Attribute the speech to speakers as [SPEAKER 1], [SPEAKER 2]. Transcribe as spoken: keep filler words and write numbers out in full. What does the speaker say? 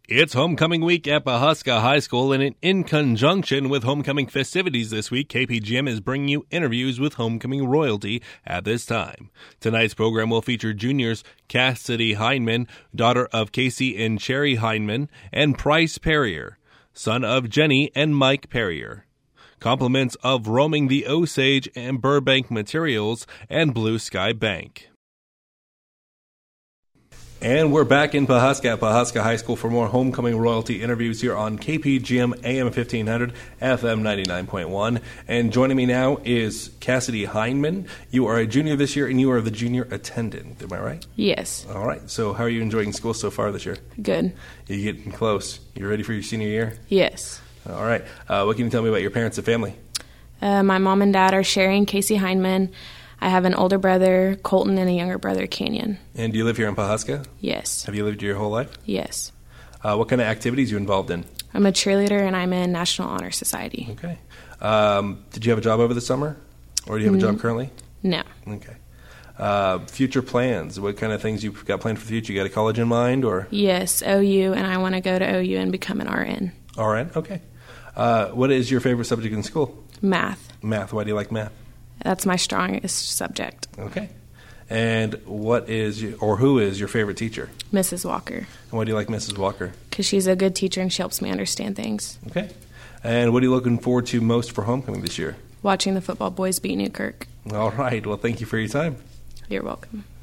[SPEAKER 1] It's homecoming week at Pawhuska High School, and in conjunction with homecoming festivities this week, K P G M is bringing you interviews with homecoming royalty at this time. Tonight's program will feature juniors Cassidy Heineman, daughter of Casey and Cherry Heineman, and Price Perrier, son of Jenny and Mike Perrier. Compliments of Roaming the Osage and Burbank Materials and Blue Sky Bank. And we're back in Pawhuska at Pawhuska High School for more homecoming royalty interviews here on K P G M A M fifteen hundred, F M ninety-nine point one. And joining me now is Cassidy Heineman. You are a junior this year, and you are the junior attendant. Am I right?
[SPEAKER 2] Yes.
[SPEAKER 1] All right. So how are you enjoying school so far this year?
[SPEAKER 2] Good.
[SPEAKER 1] You're getting close. You ready for your senior year?
[SPEAKER 2] Yes.
[SPEAKER 1] All right. Uh, what can you tell me about your parents and family?
[SPEAKER 2] Uh, my mom and dad are Sherry and Casey Heineman. I have an older brother, Colton, and a younger brother, Canyon.
[SPEAKER 1] And do you live here in Pawhuska?
[SPEAKER 2] Yes.
[SPEAKER 1] Have you lived here your whole life?
[SPEAKER 2] Yes.
[SPEAKER 1] Uh, what kind of activities are you involved in?
[SPEAKER 2] I'm a cheerleader, and I'm in National Honor Society.
[SPEAKER 1] Okay. Um, did you have a job over the summer? Or do you have a job currently?
[SPEAKER 2] No.
[SPEAKER 1] Okay. Uh, future plans. What kind of things you've got planned for the future? You got a college in mind? Or
[SPEAKER 2] Yes, O U, and I want to go to O U and become an R N.
[SPEAKER 1] R N? Okay. Uh, what is your favorite subject in school?
[SPEAKER 2] Math.
[SPEAKER 1] Math. Why do you like math?
[SPEAKER 2] That's my strongest subject.
[SPEAKER 1] Okay. And what is, your, or who is your favorite teacher?
[SPEAKER 2] Missus Walker.
[SPEAKER 1] And why do you like Missus Walker?
[SPEAKER 2] Because she's a good teacher and she helps me understand things.
[SPEAKER 1] Okay. And what are you looking forward to most for homecoming this year?
[SPEAKER 2] Watching the football boys beat Newkirk.
[SPEAKER 1] All right. Well, thank you for your time.
[SPEAKER 2] You're welcome.